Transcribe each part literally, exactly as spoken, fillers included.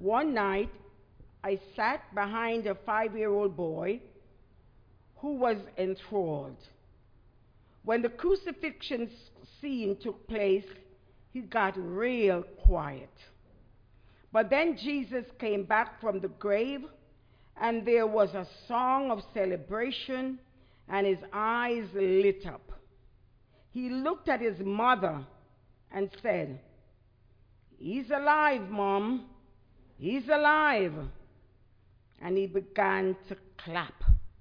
One night, I sat behind a five-year-old boy who was enthralled. When the crucifixion scene took place, he got real quiet. But then Jesus came back from the grave, and there was a song of celebration, and his eyes lit up. He looked at his mother and said, "He's alive, Mom. He's alive." And he began to clap.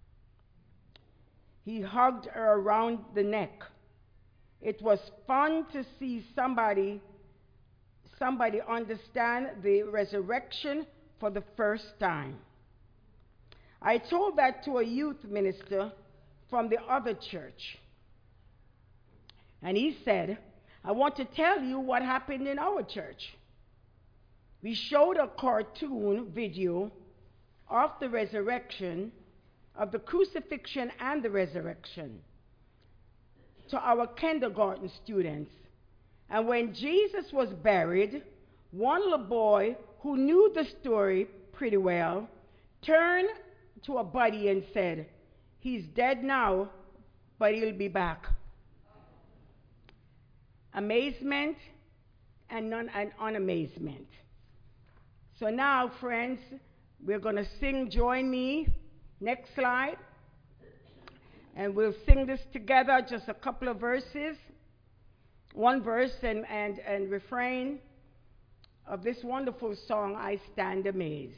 He hugged her around the neck. It was fun to see somebody, somebody understand the resurrection for the first time. I told that to a youth minister from the other church. And he said, "I want to tell you what happened in our church." We showed a cartoon video of the resurrection, of the crucifixion and the resurrection, to our kindergarten students. And when Jesus was buried, one little boy who knew the story pretty well turned to a buddy and said, "He's dead now, but he'll be back." Amazement and, non- and unamazement. So now, friends, we're going to sing Join Me. Next slide. And we'll sing this together, just a couple of verses. One verse and, and, and refrain of this wonderful song, "I Stand Amazed."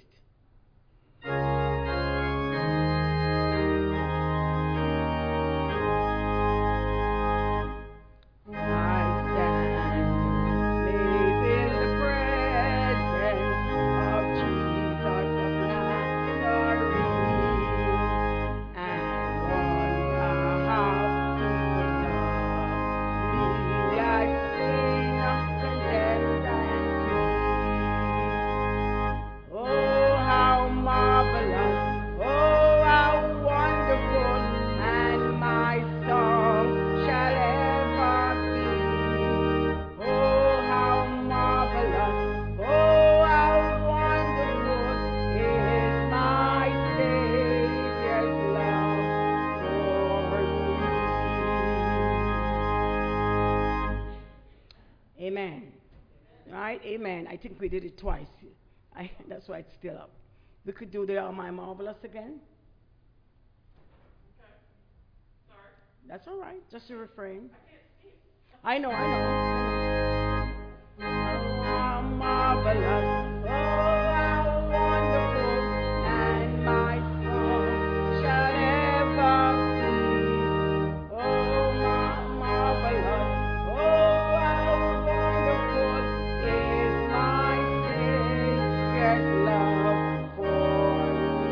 Amen. Right? Amen. I think we did it twice. I, that's why it's still up. We could do the "Oh My Marvelous" again. Okay. Sorry. That's all right. Just a refrain. I can't see it. I know, I know. I know. Oh, how marvelous. Oh, how wonderful. And my song shall ever be. Oh, how marvelous. Oh, how wonderful is my Savior's love for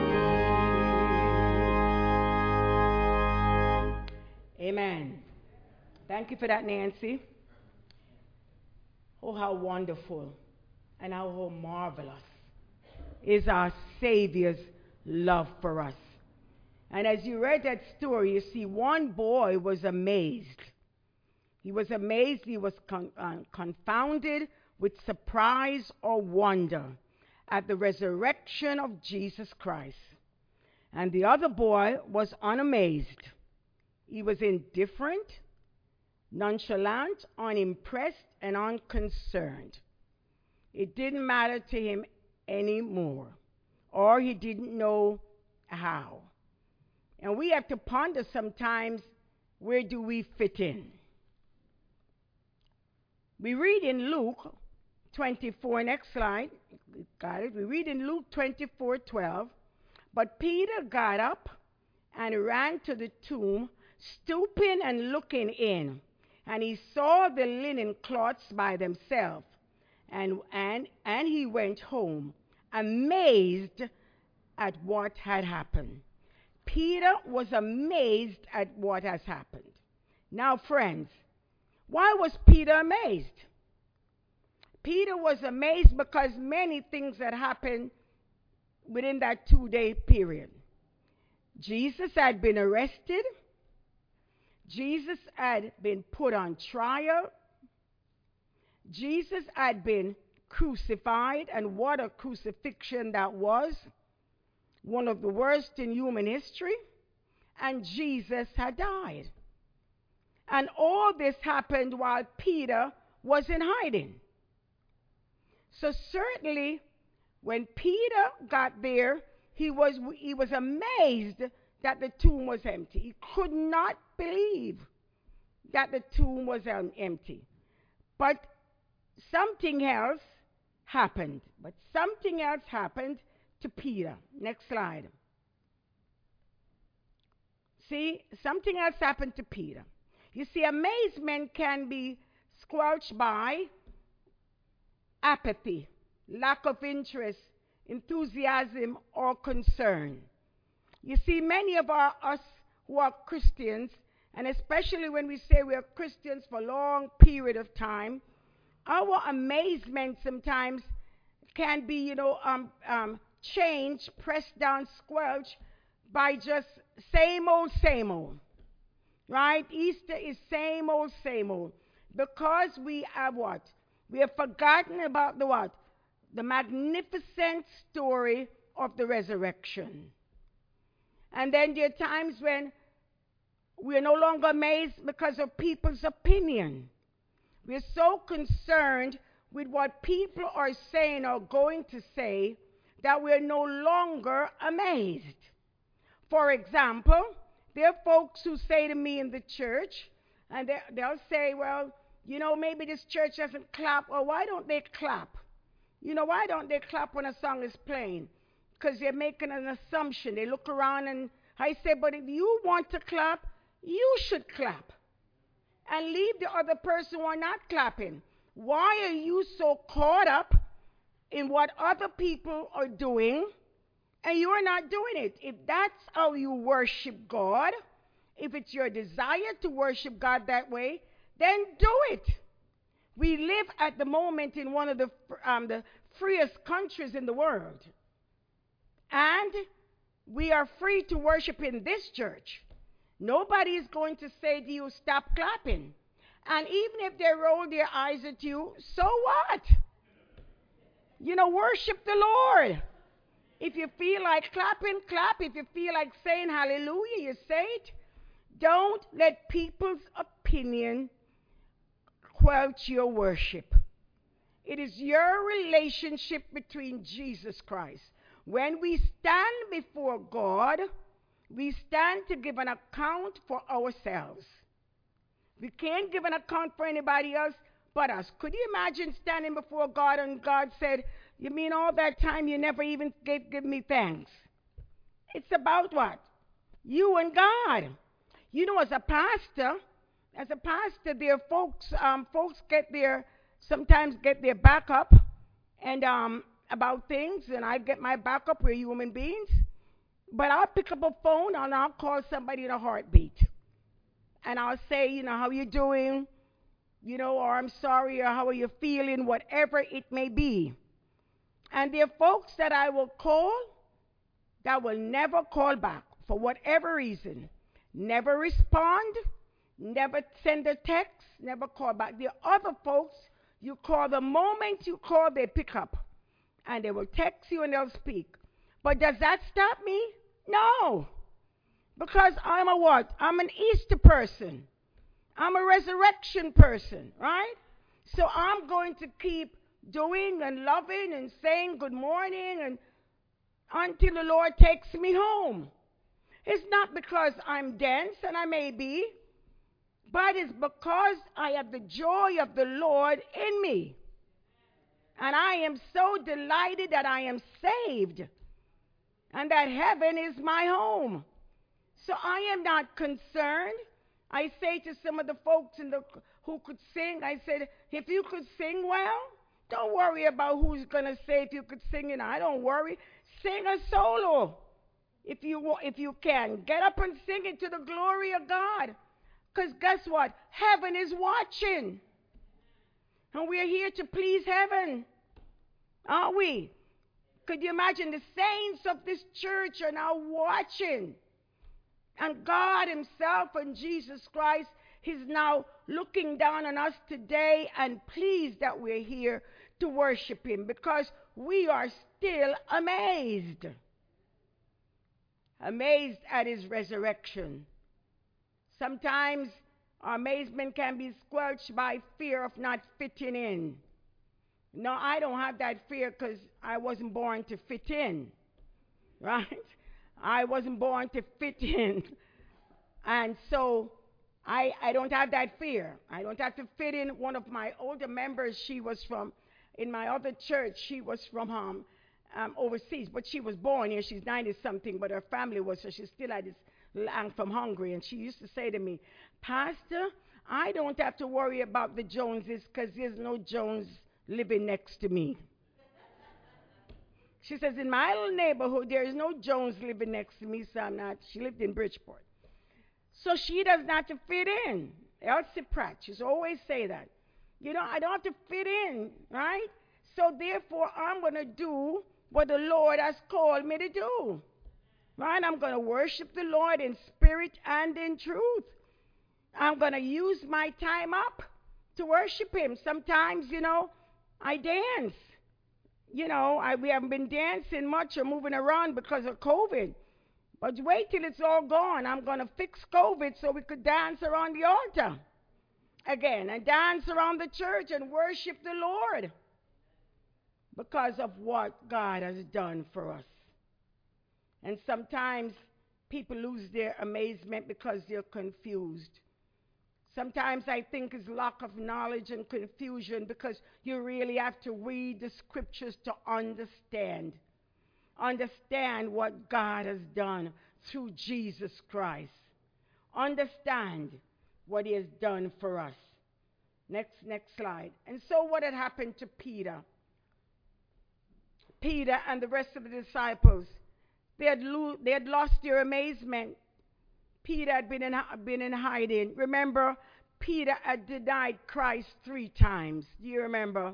me. Amen. Thank you for that, Nancy. Oh, how wonderful and how marvelous is our Savior's love for us. And as you read that story, you see one boy was amazed. He was amazed, he was con- uh, confounded with surprise or wonder at the resurrection of Jesus Christ. And the other boy was unamazed. He was indifferent, nonchalant, unimpressed, and unconcerned. It didn't matter to him anymore, or he didn't know how. And we have to ponder sometimes, where do we fit in? We read in Luke twenty-four, next slide, got it? We read in Luke twenty-four twelve, "But Peter got up and ran to the tomb, stooping and looking in. And he saw the linen cloths by themselves, and, and, and he went home, amazed at what had happened." Peter was amazed at what has happened. Now, friends, why was Peter amazed? Peter was amazed because many things had happened within that two-day period. Jesus had been arrested. Jesus had been put on trial. Jesus had been crucified, and what a crucifixion that was. One of the worst in human history. And Jesus had died. And all this happened while Peter was in hiding. So certainly, when Peter got there, he was, he was amazed that the tomb was empty. He could not believe that the tomb was um, empty. But something else happened. But something else happened to Peter. Next slide. See, something else happened to Peter. You see, amazement can be squelched by apathy, lack of interest, enthusiasm, or concern. You see, many of our, us who are Christians, and especially when we say we are Christians for a long period of time, our amazement sometimes can be, you know, um, um, changed, pressed down, squelched by just same old, same old. Right? Easter is same old, same old. Because we have what? We have forgotten about the what? The magnificent story of the resurrection. And then there are times when we are no longer amazed because of people's opinion. We're so concerned with what people are saying or going to say that we're no longer amazed. For example, there are folks who say to me in the church, and they, they'll say, well, you know, maybe this church doesn't clap, or why don't they clap? You know, why don't they clap when a song is playing? Because they're making an assumption. They look around and I say, but if you want to clap, you should clap. And leave the other person who are not clapping. Why are you so caught up in what other people are doing and you are not doing it? If that's how you worship God, if it's your desire to worship God that way, then do it. We live at the moment in one of the, um, the freest countries in the world. And we are free to worship in this church. Nobody is going to say to you, stop clapping. And even if they roll their eyes at you, so what? You know, worship the Lord. If you feel like clapping, clap. If you feel like saying hallelujah, you say it. Don't let people's opinion squelch your worship. It is your relationship between Jesus Christ. When we stand before God, we stand to give an account for ourselves. We can't give an account for anybody else but us. Could you imagine standing before God and God said, you mean all that time you never even gave, give me thanks? It's about what? You and God. You know, as a pastor, as a pastor, there are folks, um, folks get their, sometimes get their backup and um, about things, and I get my backup. We're human beings. But I'll pick up a phone and I'll call somebody in a heartbeat. And I'll say, you know, how you doing? You know, or I'm sorry, or how are you feeling? Whatever it may be. And there are folks that I will call that will never call back for whatever reason. Never respond, never send a text, never call back. There are other folks, you call the moment you call, they pick up. And they will text you and they'll speak. But does that stop me? No. Because I'm a what? I'm an Easter person. I'm a resurrection person, right? So I'm going to keep doing and loving and saying good morning and until the Lord takes me home. It's not because I'm dense, and I may be, but it's because I have the joy of the Lord in me. And I am so delighted that I am saved and that heaven is my home. So I am not concerned. I say to some of the folks in the, who could sing, I said, if you could sing well, don't worry about who's going to say if you could sing it. I don't worry. Sing a solo if you, if you can. Get up and sing it to the glory of God. Because guess what? Heaven is watching. And we're here to please heaven. Aren't we? Could you imagine the saints of this church are now watching? And God himself and Jesus Christ is now looking down on us today and pleased that we're here to worship him because we are still amazed. Amazed at his resurrection. Sometimes our amazement can be squelched by fear of not fitting in. No, I don't have that fear because I wasn't born to fit in, right? I wasn't born to fit in. And so I, I don't have that fear. I don't have to fit in. One of my older members, she was from, in my other church, she was from um, um, overseas, but she was born here. She's ninety-something, but her family was, so she's still at this land from Hungary. And she used to say to me, Pastor, I don't have to worry about the Joneses because there's no Jones living next to me. She says, in my little neighborhood, there is no Jones living next to me, so I'm not. She lived in Bridgeport. So she does not to fit in. Elsie Pratt, she's always say that. You know, I don't have to fit in, right? So therefore, I'm going to do what the Lord has called me to do. Right? I'm going to worship the Lord in spirit and in truth. I'm going to use my time up to worship him. Sometimes, you know, I dance. You know, I, we haven't been dancing much or moving around because of COVID. But wait till it's all gone. I'm going to fix COVID so we could dance around the altar again and dance around the church and worship the Lord because of what God has done for us. And sometimes people lose their amazement because they're confused. Sometimes I think it's lack of knowledge and confusion because you really have to read the scriptures to understand. Understand what God has done through Jesus Christ. Understand what he has done for us. Next, next slide. And so what had happened to Peter? Peter and the rest of the disciples, they had, lo- they had lost their amazement. Peter had been in, been in hiding. Remember, Peter had denied Christ three times. Do you remember?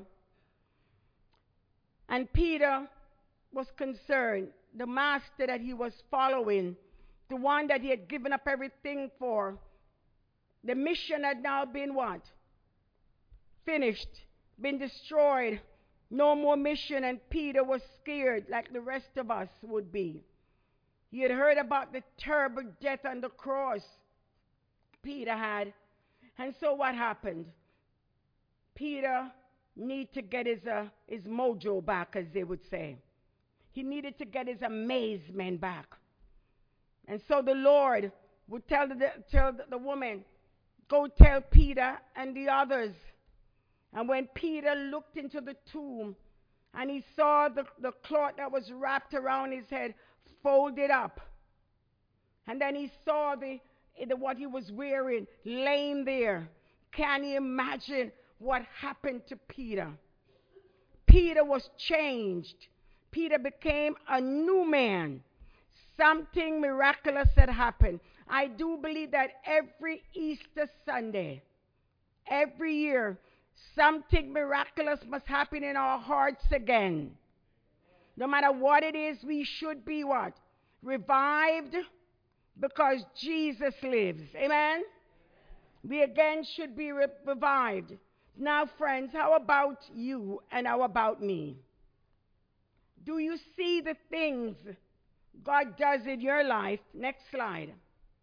And Peter was concerned. The master that he was following, the one that he had given up everything for, the mission had now been what? Finished, been destroyed. No more mission, and Peter was scared like the rest of us would be. He had heard about the terrible death on the cross Peter had. And so what happened? Peter needed to get his, uh, his mojo back, as they would say. He needed to get his amazement back. And so the Lord would tell the, tell the woman, go tell Peter and the others. And when Peter looked into the tomb and he saw the, the cloth that was wrapped around his head folded up, and then he saw the, the what he was wearing laying there, can you imagine what happened to Peter? Peter was changed. Peter became a new man. Something miraculous had happened. I do believe that every Easter Sunday, every year, something miraculous must happen in our hearts again. No matter what it is, we should be what? Revived because Jesus lives. Amen? We again should be re- revived. Now, friends, how about you and how about me? Do you see the things God does in your life? Next slide.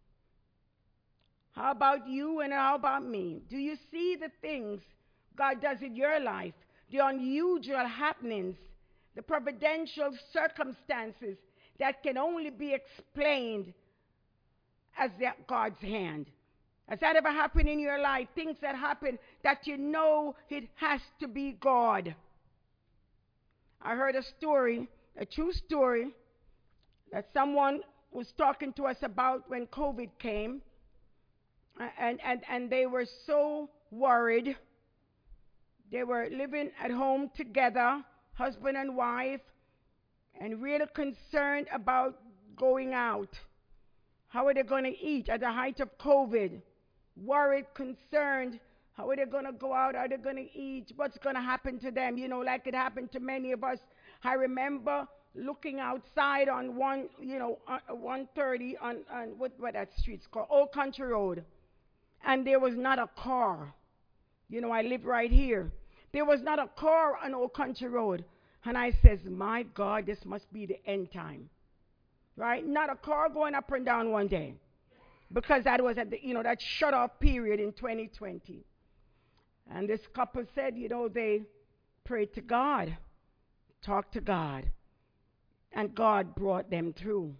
How about you and how about me? Do you see the things God does in your life? The unusual happenings, the providential circumstances that can only be explained as God's hand. Has that ever happened in your life? Things that happen that you know it has to be God. I heard a story, a true story, that someone was talking to us about when COVID came. And, and, and they were so worried. They were living at home together, husband and wife, and really concerned about going out. How are they going to eat at the height of COVID? Worried, concerned. How are they going to go out? Are they going to eat? What's going to happen to them? You know, like it happened to many of us. I remember looking outside on one, you know, uh, one thirty on, on what, what that street's called, Old Country Road. And there was not a car. You know, I live right here. There was not a car on Old Country Road. And I says, my God, this must be the end time. Right? Not a car going up and down one day. Because that was at the, you know, that shut off period in twenty twenty. And this couple said, you know, they prayed to God, talked to God, and God brought them through.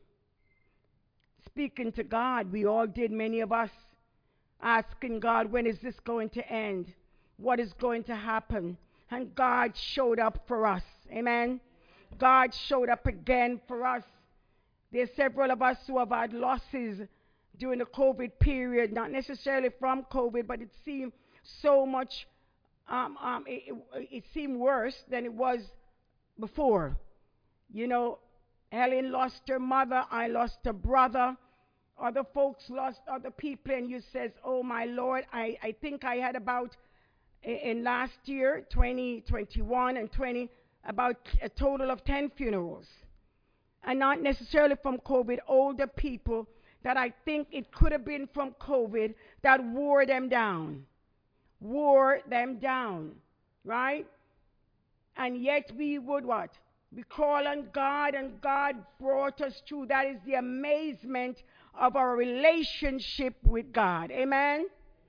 Speaking to God, we all did, many of us, asking God, when is this going to end? What is going to happen? And God showed up for us. Amen. God showed up again for us. There's several of us who have had losses during the COVID period, not necessarily from COVID, but it seemed so much, um, um, it, it, it seemed worse than it was before. You know, Helen lost her mother, I lost a brother, other folks lost other people, and you says, oh my Lord, I, I think I had about, in, in last year, twenty twenty-one and twenty, about a total of ten funerals. And not necessarily from COVID, older people that I think it could have been from COVID that wore them down. Wore them down, right? And yet we would what? We call on God, and God brought us through. That is the amazement of our relationship with God. Amen? Amen?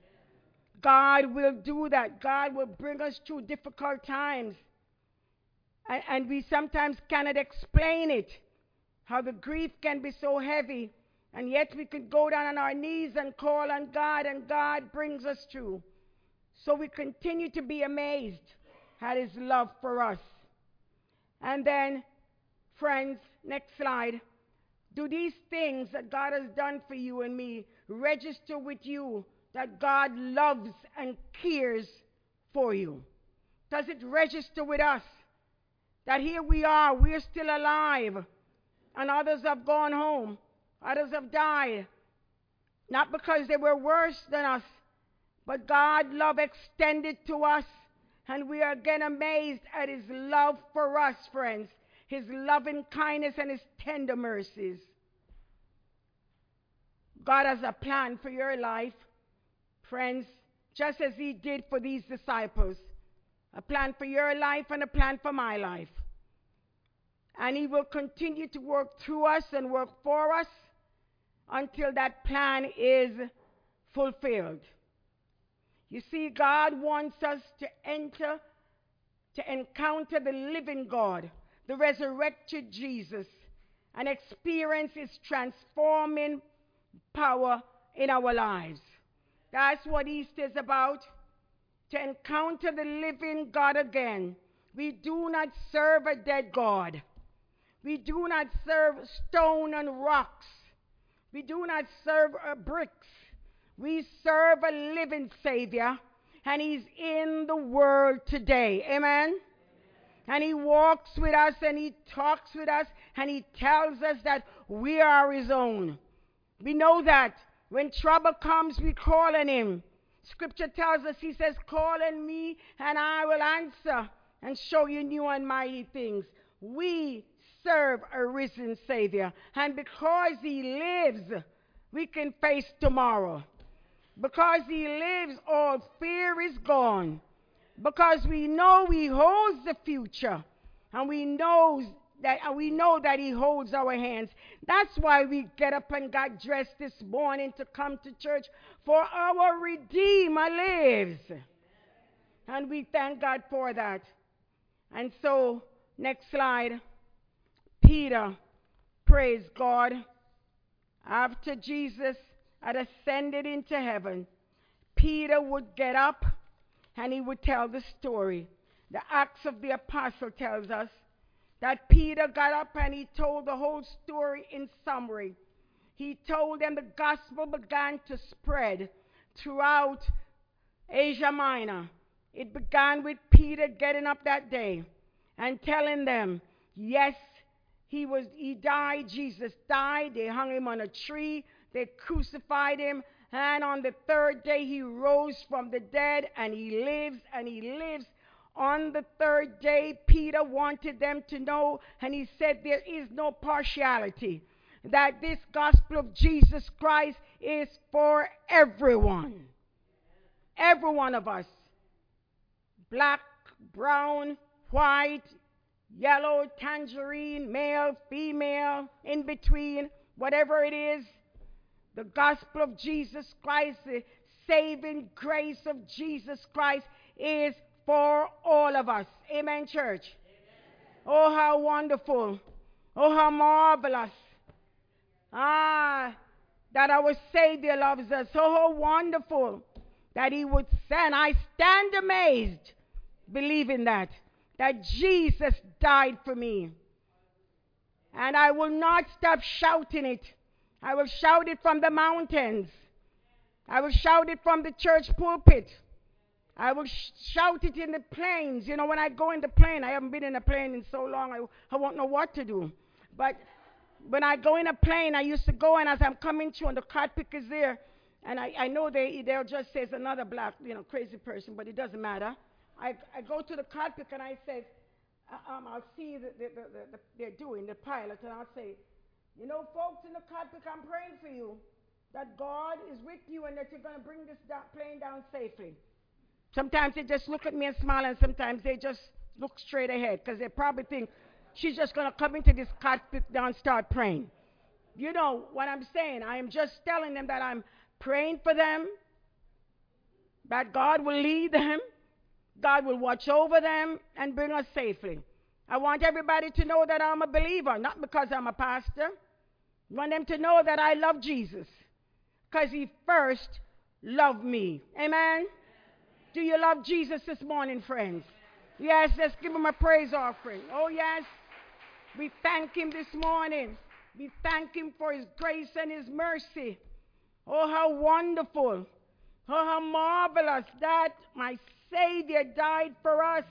God will do that. God will bring us through difficult times. And, and we sometimes cannot explain it, how the grief can be so heavy. And yet we could go down on our knees and call on God, and God brings us through. So we continue to be amazed at His love for us. And then, friends, next slide. Do these things that God has done for you and me register with you that God loves and cares for you? Does it register with us that here we are, we're still alive, and others have gone home, others have died, not because they were worse than us, but God's love extended to us, and we are again amazed at His love for us, friends, His loving kindness and His tender mercies. God has a plan for your life, friends, just as He did for these disciples. A plan for your life and a plan for my life. And He will continue to work through us and work for us until that plan is fulfilled. You see, God wants us to enter, to encounter the living God, the resurrected Jesus, and experience His transforming power in our lives. That's what Easter is about, to encounter the living God again. We do not serve a dead God. We do not serve stone and rocks. We do not serve uh, bricks. We serve a living Savior, and He's in the world today. Amen? Amen? And He walks with us, and He talks with us, and He tells us that we are His own. We know that when trouble comes, we call on Him. Scripture tells us, He says, call on me, and I will answer and show you new and mighty things. We serve a risen Savior, and because He lives, we can face tomorrow. Because He lives, all fear is gone. Because we know He holds the future, and we know that and we know that He holds our hands. That's why we get up and got dressed this morning to come to church, for our Redeemer lives. And we thank God for that. And so, next slide. Peter, praise God, after Jesus had ascended into heaven, Peter would get up and he would tell the story. The Acts of the Apostle tells us that Peter got up and he told the whole story in summary. He told them the gospel began to spread throughout Asia Minor. It began with Peter getting up that day and telling them, yes, he was, he died, Jesus died, they hung Him on a tree, they crucified Him, and on the third day He rose from the dead, and He lives, and He lives. On the third day, Peter wanted them to know, and he said there is no partiality, that this gospel of Jesus Christ is for everyone. Every one of us. Black, brown, white, yellow, tangerine, male, female, in between, whatever it is. The gospel of Jesus Christ, the saving grace of Jesus Christ is for all of us. Amen, church? Amen. Oh, how wonderful. Oh, how marvelous. Ah, that our Savior loves us. Oh, how wonderful that he would send. I stand amazed, believing that, that Jesus died for me. And I will not stop shouting it. I will shout it from the mountains. I will shout it from the church pulpit. I will sh- shout it in the planes. You know, when I go in the plane, I haven't been in a plane in so long, I, I won't know what to do. But when I go in a plane, I used to go, and as I'm coming through, and the card pickers there, and I, I know they, they'll just say it's another black, you know, crazy person, but it doesn't matter. I, I go to the card picker, and I say, uh, um, I'll see the, the, the, the, the, they're doing, the pilot, and I'll say, you know, folks in the cockpit, I'm praying for you that God is with you and that you're going to bring this da- plane down safely. Sometimes they just look at me and smile, and sometimes they just look straight ahead because they probably think she's just going to come into this cockpit now and start praying. You know what I'm saying? I am just telling them that I'm praying for them, that God will lead them, God will watch over them and bring us safely. I want everybody to know that I'm a believer, not because I'm a pastor. I want them to know that I love Jesus because he first loved me. Amen? Do you love Jesus this morning, friends? Yes, let's give him a praise offering. Oh, yes. We thank him this morning. We thank him for his grace and his mercy. Oh, how wonderful. Oh, how marvelous that my Savior died for us.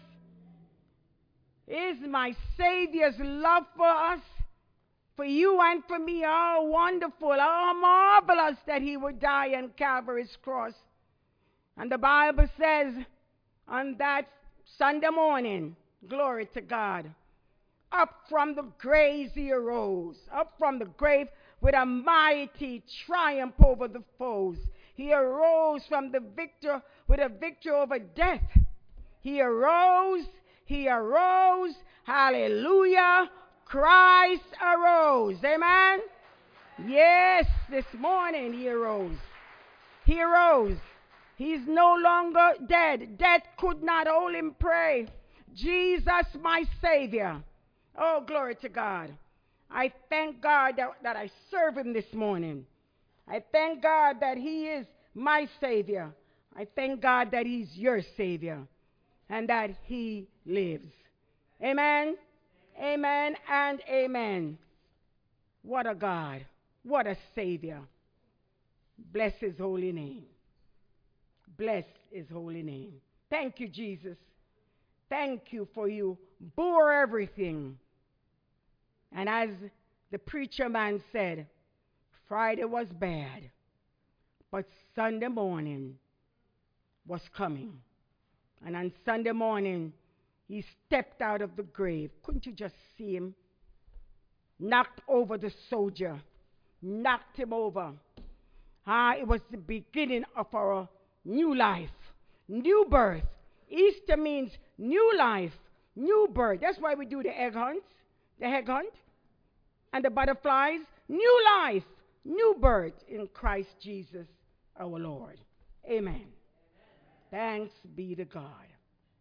Is my Savior's love for us, for you and for me, oh wonderful, oh marvelous that he would die on Calvary's cross. And the Bible says on that Sunday morning, glory to God, up from the grave he arose, up from the grave with a mighty triumph over the foes. He arose from the victor with a victory over death. He arose. He arose. Hallelujah. Christ arose. Amen. Yes, this morning he arose. He arose. He's no longer dead. Death could not hold him prey. Jesus, my Savior. Oh, glory to God. I thank God that, that I serve him this morning. I thank God that he is my Savior. I thank God that he's your Savior and that he lives. Amen, amen, and amen. What a God. What a Savior. Bless his holy name. Bless his holy name. Thank you, Jesus. Thank you for you bore everything. And as the preacher man said, Friday was bad, but Sunday morning was coming. And on Sunday morning, he stepped out of the grave. Couldn't you just see him? Knocked over the soldier. Knocked him over. Ah, it was the beginning of our new life. New birth. Easter means new life. New birth. That's why we do the egg hunt. The egg hunt. And the butterflies. New life. New birth in Christ Jesus our Lord. Amen. Thanks be to God.